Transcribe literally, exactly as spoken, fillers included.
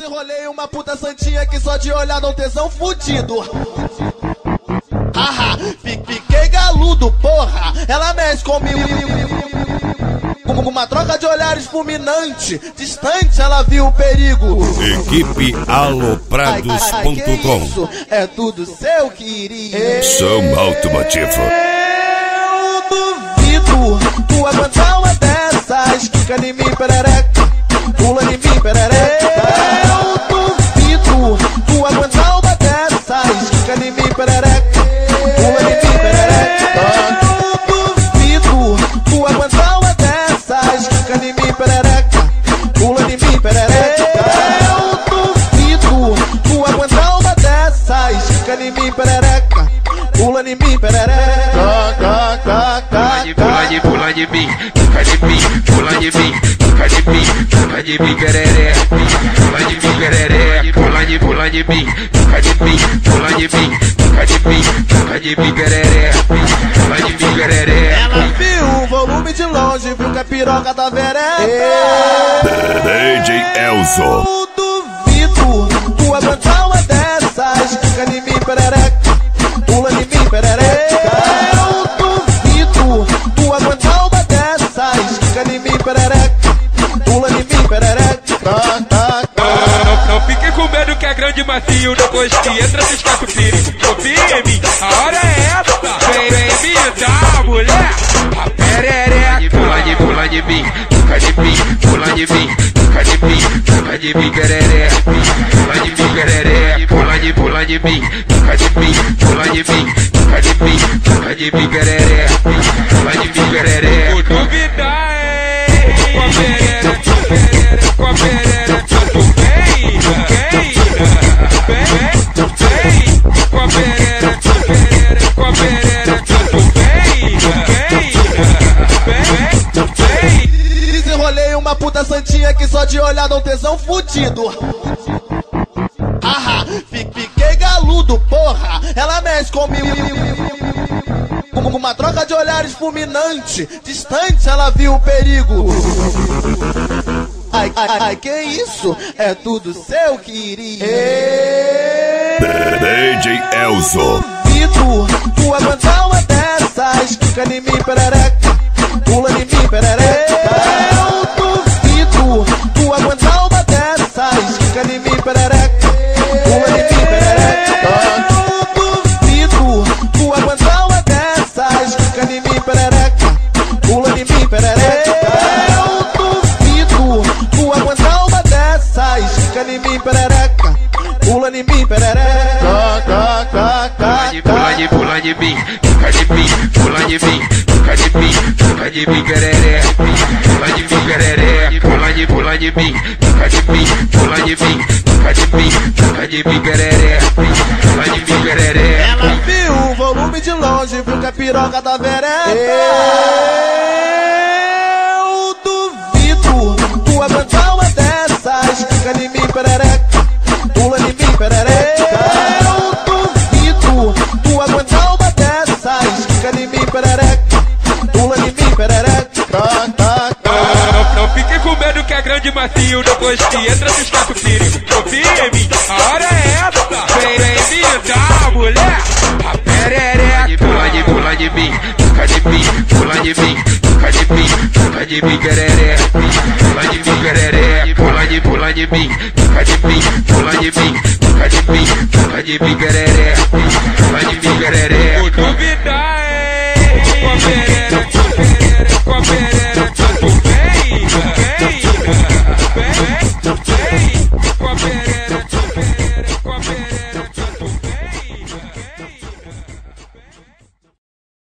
Desenrolei uma puta santinha que só de olhar dá um tesão fudido. Haha, fiquei galudo, porra. Ela mexe comigo com uma troca de olhares fulminante. Distante ela viu o perigo. Equipe aloprados ponto com. É tudo seu que iria. Som automotivo. Eu duvido tu aguentar uma dessas. Fica em mim, perereca. Pula em mim, perereca. Eu duvido tu aguentar uma dessas. Fica em mim, perereca. Pula em mim, perereca. Eu duvido tu aguentar uma dessas. Fica em mim, perereca. Pula em mim, perereca. Eu duvido tu aguentar uma dessas. Fica em mim, perereca. Pula em mim, perereca. Pula de, pula de mim, fica de mim, pula de mim, fica de mim, fica de mim, pereré. Pula de mim, pereré. Pula de, pula de mim, fica de mim, pula de mim, fica de mim, fica de mim, pereré. Pula de mim, pereré. Ela viu o volume de longe, viu que a piroca da vereca. D J Elzo. Eu duvido tu aguentar uma dessas. Fica em mim, perereca. Pula em mim, perereca. Eu duvido tu aguentar uma dessas. Fica em mim, perereca. Pula em mim, perereca. Não, não fique com medo que é grande macio. Depois que entra, se escapa o perigo. Confia em mim, a hora é essa. Vem, vem me dar, mulher. A perereca. Pula de, pula de mim, fica de mim, pula de mim, fica de mim, fica de mim, pereré. Pula de mim, pereré. Pula de, pula de mim, fica de mim, pula de mim, fica de mim, fica de mim, pereré. Pula de mim, pereré. Vou duvidar, hein? Com a pereré, com a pereré, tu vem, vem, vem, vem, com a pereré, com a pereré, tu vem, vem, vem, vem. Desenrolei uma puta santinha que só de olhar dá um tesão fudido. Haha, fiquei galudo, porra. Ela mexe comigo com uma troca de olhares fulminante. Distante ela viu o perigo. Ai, ai, ai, que isso? É tudo seu que iria. D J Elzo. Duvido tu aguentar uma dessas. Fica em mim, perereca. Pula em mim, perereca. Eu duvido tu aguentar uma dessas. Fica em mim, perereca. Pula em mim, perereca. Eu duvido tu aguentar uma dessas. Fica em mim, perereca. Pula em mim, perereca. Eu duvido tu aguentar uma dessas. Fica em mim, perereca. Pula em mim, perereca. Pula de, pula de mim, fica de mim, pula de mim, fica de mim, fica de mim, pereré. Pula de mim, pereré. Pula de, pula de mim, fica de mim, pula de mim, fica de mim, fica de mim, pereré. Pula de mim, pereré. Ela viu o volume de longe, viu que a piroca da vereca. Eu duvido tu aguentar uma dessas. Fica em mim, perereca. Pula em mim, perereca. Eu duvido tu aguentar uma dessas. Fica em mim, perereca. Pula em mim, perereca. Não, não fique com medo que é grande macio. Depois que entra, se escapa o perigo. Confia em mim, a hora é essa. Vem, vem me dar, mulher. A perereca. Pula de, pula de mim, fica de mim, pula de mim, fica de mim, fica de mim, pereré. Pula de mim, pereré. Pula de, pula de mim, fica de mim, pula de mim, fica de mim, fica de mim, pereré. Pula de mim, pereré.